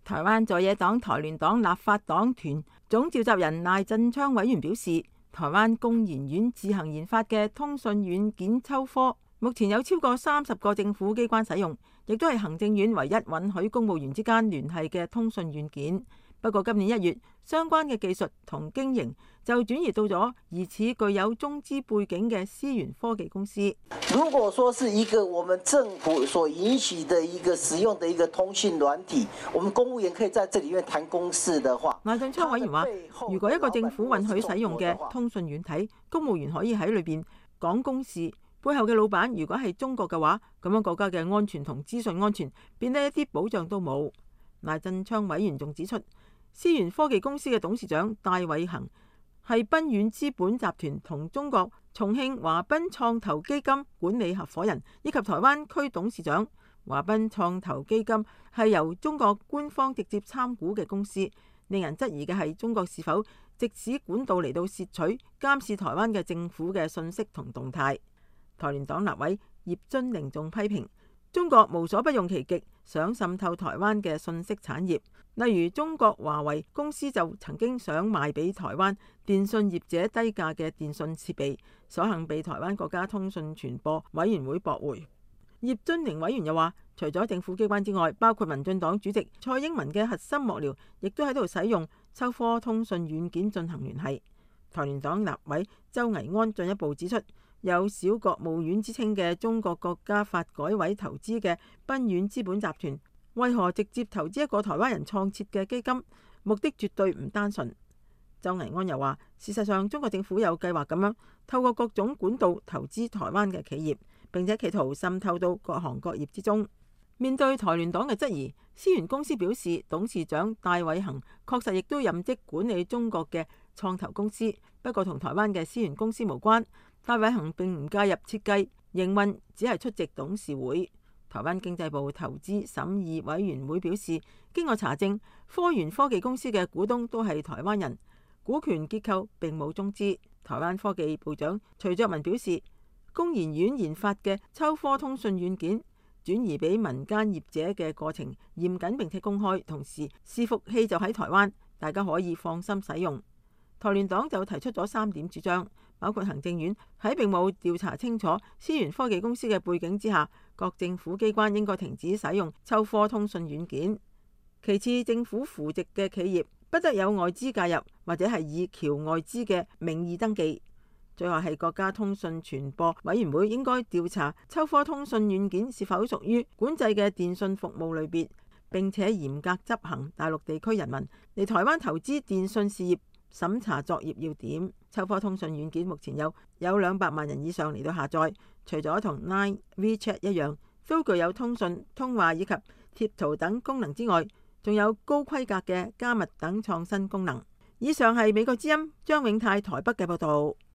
台灣在野黨台聯黨立法黨團總召集人賴振昌委員表示，台灣工研院自行研發嘅通訊軟件秋科，目前有超過30個政府機關使用，亦都係行政院唯一允許公務員之間聯繫嘅通訊軟件。不過今年1月，相關嘅技術同經營就轉移到咗疑似具有中資背景嘅思源科技公司。 如果說是一個我們政府所允許的一個使用的一個通訊軟體，我們公務員可以在這裡面談公事的話， 賴振昌委員話，如果一個政府允許使用嘅通訊軟體，公務員可以喺裏邊講公事，背後嘅老闆如果係中國嘅話，咁樣國家嘅安全同資訊安全變得一啲保障都冇。賴振昌委員仲指出，思源科技公司嘅董事長戴偉恒係濱遠資本集團同中國重慶華濱創投基金管理合夥人，以及台灣區董事長。華濱創投基金係由中國官方直接參股嘅公司，令人質疑嘅係中國是否藉此管道嚟到竊取監視台灣嘅政府嘅信息同動態。台聯黨立委葉津寧仲批評中國無所不用其極，想滲透台灣嘅信息產業。例如中國華為公司就曾經想賣俾台灣電信業者低價嘅電信設備，所幸被台灣國家通訊傳播委員會駁回。葉津寧委員又話，除咗政府機關之外，包括民進黨主席蔡英文嘅核心幕僚，亦都喺度使用秋科通訊軟件進行聯繫。台聯黨立委周巍安進一步指出，有小國務院之稱嘅中國國家發改委投資嘅濱遠資本集團，為何直接投資一個台灣人創設嘅基金？目的絕對唔單純。周巍安又話，事實上中國政府有計劃咁樣透過各種管道投資台灣嘅企業，並且企圖滲透到各行各業之中。面對台聯黨嘅質疑，思源公司表示，董事長戴偉恒確實亦都任職管理中國嘅創投公司，不過同台灣嘅思源公司無關。戴偉恒並唔介入設計營運，只係出席董事會。台灣經濟部投資審議委員會表示，經過查證，科源科技公司嘅股東都係台灣人，股權結構並冇中資。台灣科技部長徐作文表示，工研院研發嘅秋科通訊軟件轉移俾民間業者嘅過程嚴謹並且公開，同時伺服器就喺台灣，大家可以放心使用。台聯黨就提出咗3點主張，包括行政院喺並冇調查清楚思源科技公司嘅背景之下，各政府機關應該停止使用秋科通訊軟件。其次，政府扶植嘅企業不得有外資介入，或者係以僑外資嘅名義登記。最後係國家通訊傳播委員會應該調查秋科通訊軟件是否屬於管制嘅電信服務類別，並且嚴格執行大陸地區人民嚟台灣投資電信事業審查作業要點。秋科通訊軟件目前有200萬人以上嚟到下載，除咗同 Line、WeChat 一樣都具有通訊、通話以及貼圖等功能之外，仲有高規格嘅加密等創新功能。以上係美國之音張永泰台北嘅報道。